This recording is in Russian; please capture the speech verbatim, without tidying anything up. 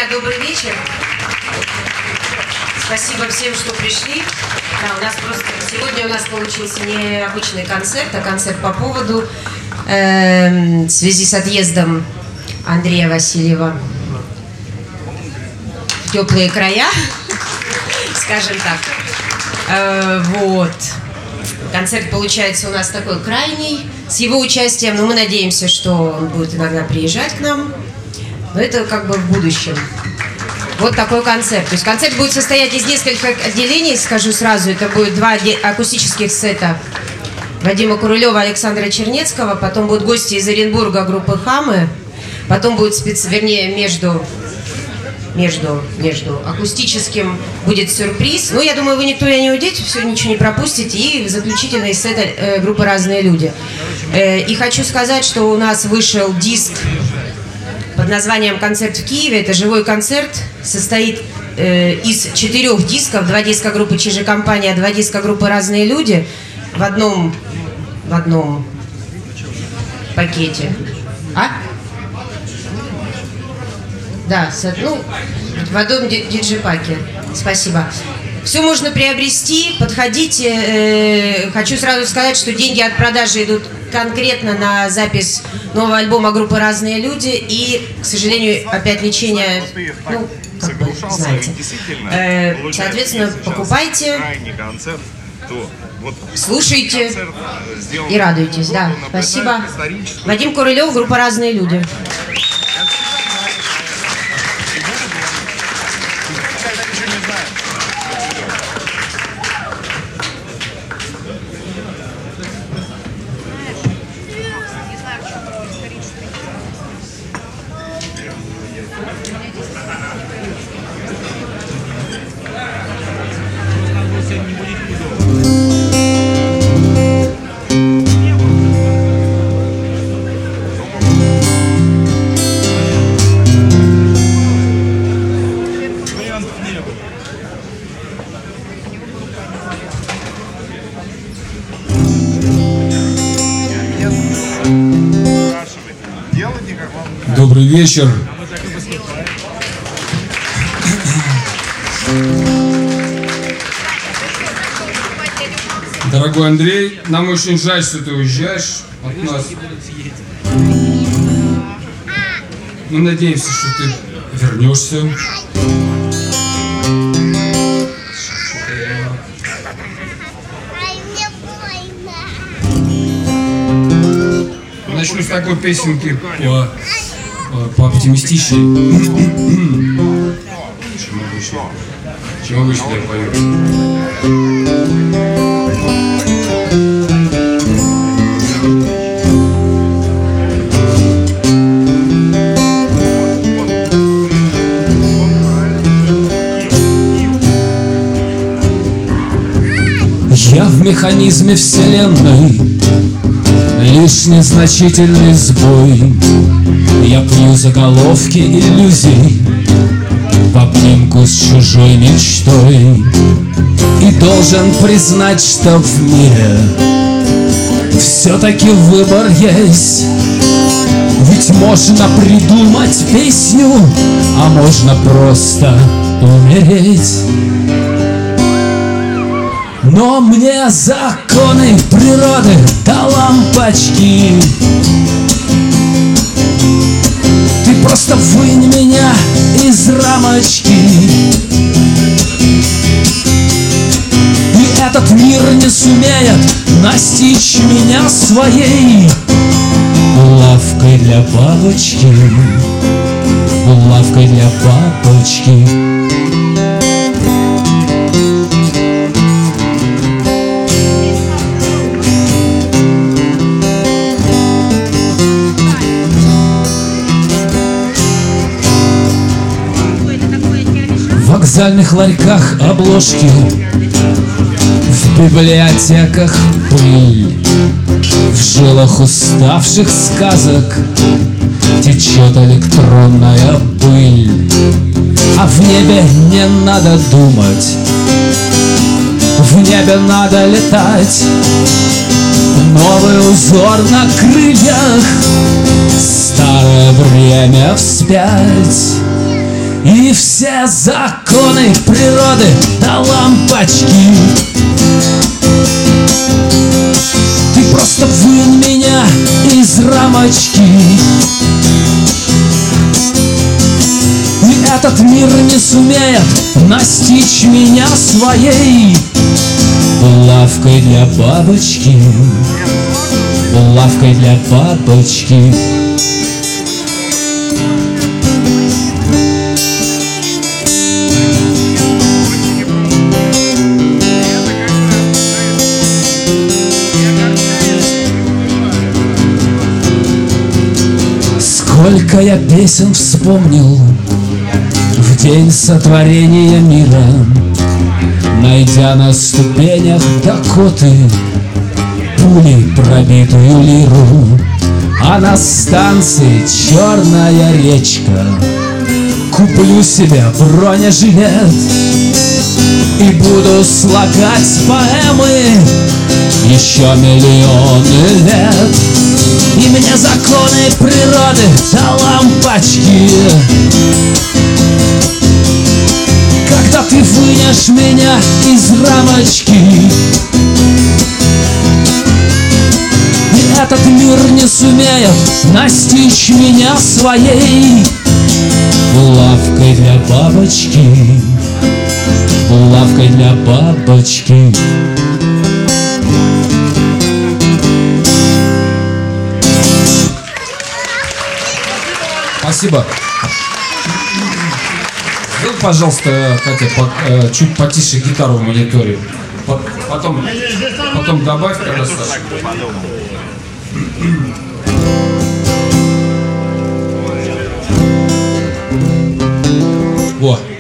Друзья, добрый вечер. Спасибо всем, что пришли. Да, у нас просто сегодня у нас получился не обычный концерт, а концерт по поводу э, в связи с отъездом Андрея Васильева в теплые края, скажем так. Э, вот. Концерт получается у нас такой крайний, с его участием, но мы надеемся, что он будет иногда приезжать к нам. Но это как бы в будущем. Вот такой концерт. То есть концерт будет состоять из нескольких отделений, скажу сразу. Это будет два акустических сета Вадима Курылева, Александра Чернецкого. Потом будут гости из Оренбурга группы «Хамы». Потом будет спец... вернее, между... Между, между акустическим будет сюрприз. Ну, я думаю, вы никто не уйдете, все, ничего не пропустите. И заключительный сет э, группы «Разные люди». Э, и хочу сказать, что у нас вышел диск под названием «Концерт в Киеве». Это живой концерт, состоит э, из четырех дисков. Два диска группы «Чижи-компания», два диска группы «Разные люди» в одном, в одном пакете. А? Да, ну, в одном диджипаке. Спасибо. Все можно приобрести, подходите. Э, хочу сразу сказать, что деньги от продажи идут конкретно на запись нового альбома группы «Разные люди». И, к сожалению, опять лечение, ну, как бы, знаете. Э, соответственно, покупайте, слушайте и радуйтесь. Да, спасибо. Вадим Курылев, группа «Разные люди». Добрый вечер. Дорогой Андрей, нам очень жаль, что ты уезжаешь от нас. Мы надеемся, что ты вернешься. Начну с такой песенки по, по оптимистичней, чем обычно, чем обычно я пою. Я в механизме вселенной, лишь незначительный сбой. Я пью заголовки иллюзий в обнимку с чужой мечтой. И должен признать, что в мире все-таки выбор есть. Ведь можно придумать песню, а можно просто умереть. Но мне законы природы до лампочки. Ты просто вынь меня из рамочки. И этот мир не сумеет настичь меня своей булавкой для бабочки, булавкой для бабочки. В вокзальных ларьках обложки, в библиотеках пыль, в жилах уставших сказок течет электронная пыль. А в небе не надо думать, в небе надо летать. Новый узор на крыльях, старое время вспять. И все законы природы до лампочки. Ты просто вынь меня из рамочки, и этот мир не сумеет настичь меня своей булавкой для бабочки, булавкой для бабочки. Сколько я песен вспомнил в день сотворения мира, найдя на ступенях Дакоты пулей пробитую лиру. А на станции Черная речка куплю себе бронежилет и буду слагать поэмы еще миллионы лет. И мне законы природы до лампочки. Когда ты вынешь меня из рамочки, и этот мир не сумеет настичь меня своей булавкой для бабочки, булавкой для бабочки. Спасибо. Сделай, пожалуйста, Катя, по, э, чуть потише гитару в мониторе. По, потом, потом добавь, когда Саша. Во.